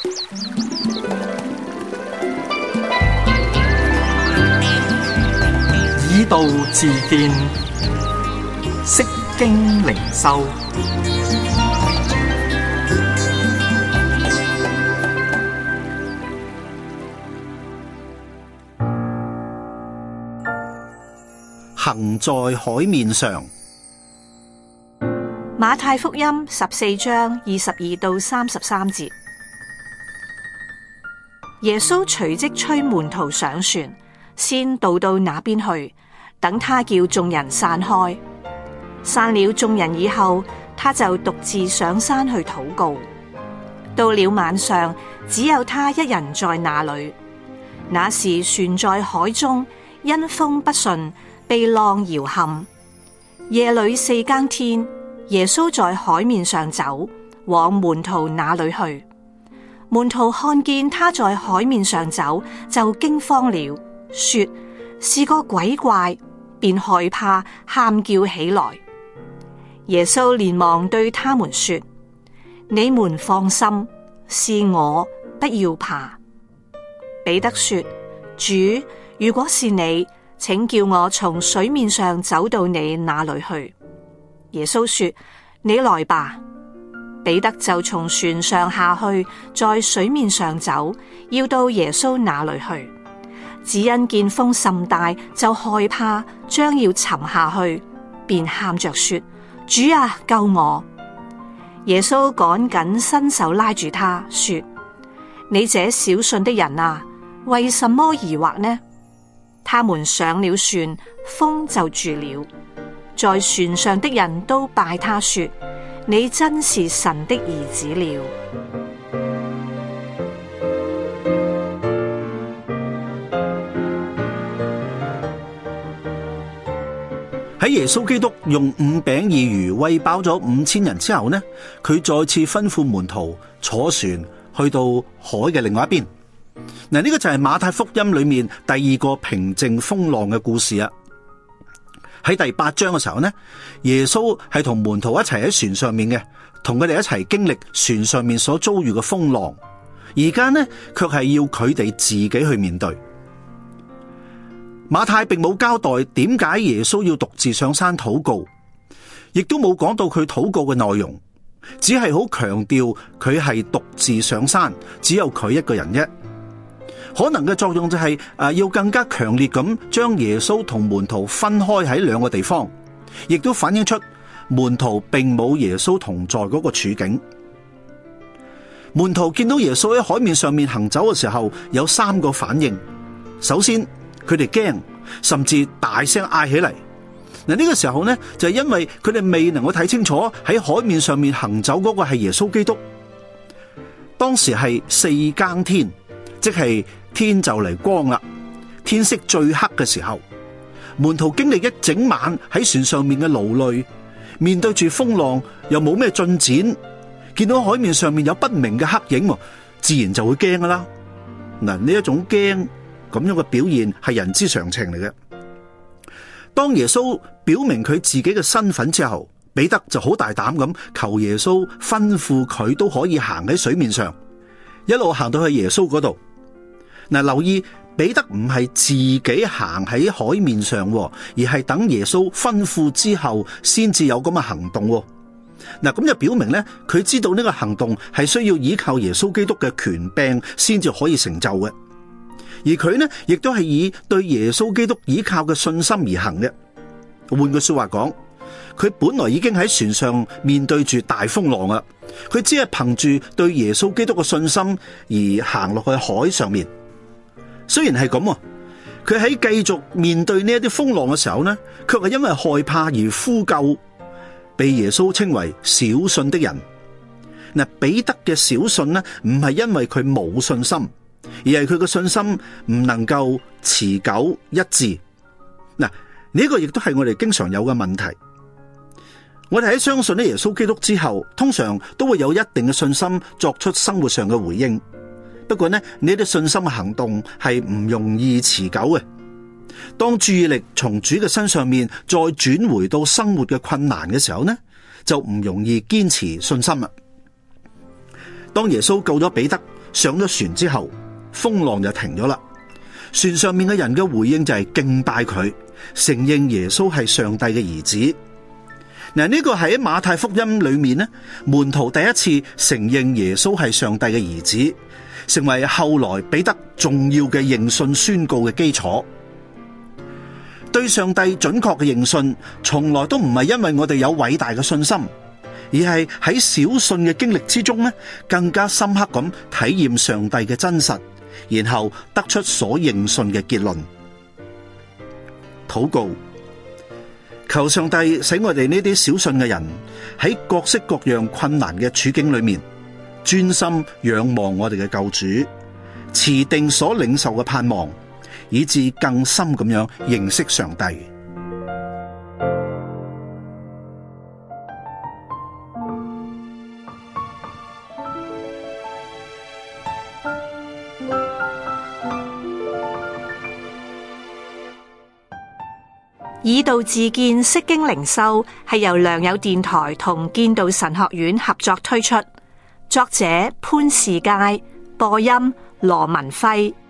以道治見，釋經靈修。 行在海面上。 馬太福音14章22到33節，耶穌隨即催門徒上船，先渡到那邊去，等他叫眾人散開。散了眾人以後，他就獨自上山去禱告。到了晚上，只有他一人在那裏。那時船在海中，因風不順，被浪搖撼。夜裏4更天，耶穌在海面上走，往門徒那裏去。門徒看見他在海面上走，就驚慌了，說是個鬼怪，便害怕，喊叫起來。耶穌連忙對他們說：你們放心，是我，不要怕。彼得說：主，如果是你，請叫我從水面上走到你那裏去。耶穌說：你來吧。彼得就從船上下去，在水面上走，要到耶穌那裏去。只因見風甚大，就害怕，將要沉下去，便喊着說：主啊，救我！耶穌趕緊伸手拉住他，說：你這小信的人啊，為什麼疑惑呢？他們上了船，風就住了。在船上的人都拜他說：你真是神的兒子了。 喺耶穌基督用5餅2魚餵飽咗5000人之後呢，佢再次吩咐門徒坐船去到海嘅另外一邊。嗱，呢個就係馬太福音裏面第2個平靜風浪嘅故事啊。喺第8章嘅時候呢，耶穌係同門徒一齊喺船上面嘅，同佢哋一齊經歷船上面所遭遇嘅風浪。而家呢，卻係要佢哋自己去面對。馬太並冇交代點解耶穌要獨自上山禱告，亦都冇講到佢禱告嘅內容，只係好強調佢係獨自上山，只有佢一個人啫。可能嘅作用就係要更加強烈咁將耶穌同門徒分開喺2個地方，亦都反映出門徒並冇耶穌同在嗰個處境。門徒見到耶穌喺海面上面行走嘅時候，有3個反應。首先，佢哋驚，甚至大聲嗌起嚟。嗱，呢個時候呢，就係因為佢哋未能夠睇清楚喺海面上面行走嗰個係耶穌基督。當時係4更天，即係天就嚟光啦，天色最黑嘅時候，門徒經歷一整晚喺船上面嘅勞累，面對住風浪又冇咩進展，見到海面上面有不明嘅黑影，自然就會驚噶啦。嗱，呢一種驚咁樣嘅表現係人之常情嚟嘅。當耶穌表明佢自己嘅身份之後，彼得就好大膽咁求耶穌吩咐佢都可以行喺水面上，一路行到去耶穌嗰度。嗱，留意彼得唔係自己行喺海面上，而係等耶穌吩咐之後先至有咁嘅行動。嗱，咁就表明咧，佢知道呢個行動係需要依靠耶穌基督嘅權柄先至可以成就嘅。而佢呢，亦都係以對耶穌基督依靠嘅信心而行嘅。換句說話講，佢本來已經喺船上面對住大風浪啦，佢只係憑住對耶穌基督嘅信心而行落去海上面。雖然係咁，佢喺繼續面對呢一啲風浪嘅時候呢，卻係因為害怕而呼救，被耶穌稱為小信的人。嗱，彼得嘅小信呢，唔係因為佢冇信心，而係佢嘅信心唔能夠持久一致。嗱，呢個亦都係我哋經常有嘅問題。我哋喺相信呢耶穌基督之後，通常都會有一定嘅信心作出生活上嘅回應。不過呢啲信心嘅行動係唔容易持久嘅。當注意力從主嘅身上面再轉回到生活嘅困難嘅時候呢，就唔容易堅持信心啦。當耶穌救咗彼得上咗船之後，風浪就停咗啦。船上面嘅人嘅回應就係敬拜佢，承認耶穌係上帝嘅兒子。嗱，呢個喺馬太福音裏面呢，門徒第一次承認耶穌係上帝嘅兒子，成為後來彼得重要嘅認信宣告嘅基礎。對上帝準確嘅認信，從來都唔係因為我哋有偉大嘅信心，而係喺小信嘅經歷之中呢，更加深刻咁體驗上帝嘅真實，然後得出所認信嘅結論。禱告，求上帝使我哋呢啲小信嘅人喺各式各樣困難嘅處境裏面，專心仰望我哋嘅救主，持定所領受嘅盼望，以致更深咁樣認識上帝。 以道自見，釋經靈修係由良友電台同建道神學院合作推出，作者潘士佳，播音羅文輝。